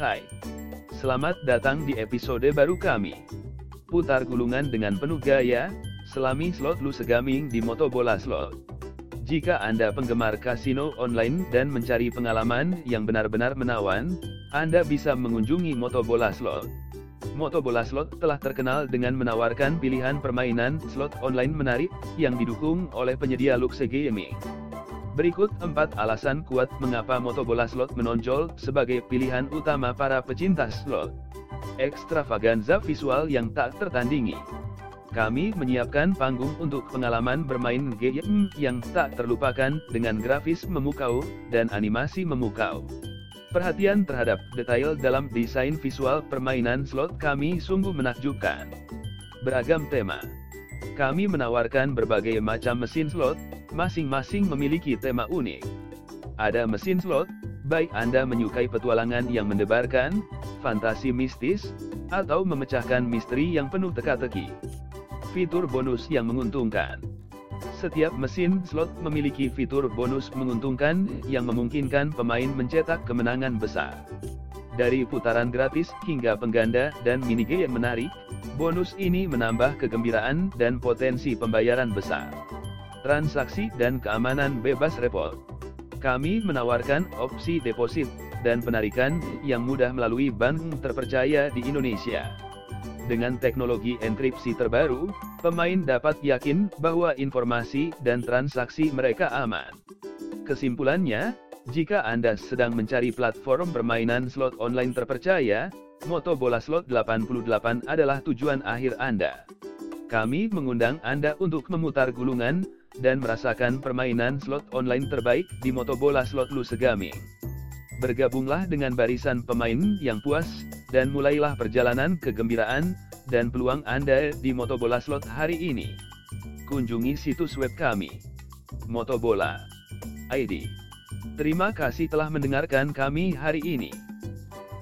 Hai, selamat datang di episode baru kami. Putar gulungan dengan penuh gaya, selami slot Lusa Gaming di Motobola Slot. Jika Anda penggemar kasino online dan mencari pengalaman yang benar-benar menawan, Anda bisa mengunjungi Motobola Slot. Motobola Slot telah terkenal dengan menawarkan pilihan permainan slot online menarik yang didukung oleh penyedia Lusa Gaming. Berikut 4 alasan kuat mengapa Motobola Slot menonjol sebagai pilihan utama para pecinta slot. Ekstravaganza visual yang tak tertandingi. Kami menyiapkan panggung untuk pengalaman bermain game yang tak terlupakan dengan grafis memukau dan animasi memukau. Perhatian terhadap detail dalam desain visual permainan slot kami sungguh menakjubkan. Beragam tema. Kami menawarkan berbagai macam mesin slot, masing-masing memiliki tema unik. Ada mesin slot, baik Anda menyukai petualangan yang mendebarkan, fantasi mistis, atau memecahkan misteri yang penuh teka-teki. Fitur bonus yang menguntungkan. Setiap mesin slot memiliki fitur bonus menguntungkan yang memungkinkan pemain mencetak kemenangan besar. Dari putaran gratis hingga pengganda dan minigame menarik, bonus ini menambah kegembiraan dan potensi pembayaran besar. Transaksi dan keamanan bebas repot. Kami menawarkan opsi deposit dan penarikan yang mudah melalui bank terpercaya di Indonesia. Dengan teknologi enkripsi terbaru, pemain dapat yakin bahwa informasi dan transaksi mereka aman. Kesimpulannya, jika Anda sedang mencari platform permainan slot online terpercaya, Motobola Slot 88 adalah tujuan akhir Anda. Kami mengundang Anda untuk memutar gulungan dan merasakan permainan slot online terbaik di Motobola Slot Lusa Gaming. Bergabunglah dengan barisan pemain yang puas, dan mulailah perjalanan kegembiraan dan peluang Anda di Motobola Slot hari ini. Kunjungi situs web kami, Motobola.id. Terima kasih telah mendengarkan kami hari ini.